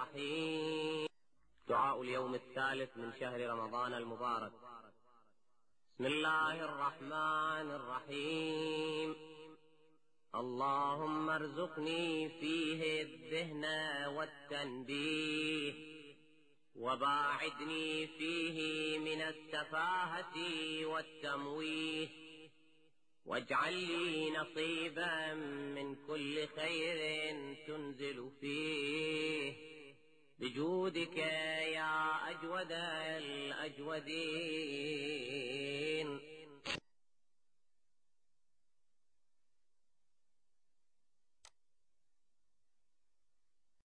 الرحيم. دعاء اليوم الثالث من شهر رمضان المبارك. بسم الله الرحمن الرحيم. اللهم ارزقني فيه الذهن والتنبيه، وباعدني فيه من السفاهة والتمويه، واجعل لي نصيبا من كل خير تنزل فيه، بجودك يا أجود الأجودين.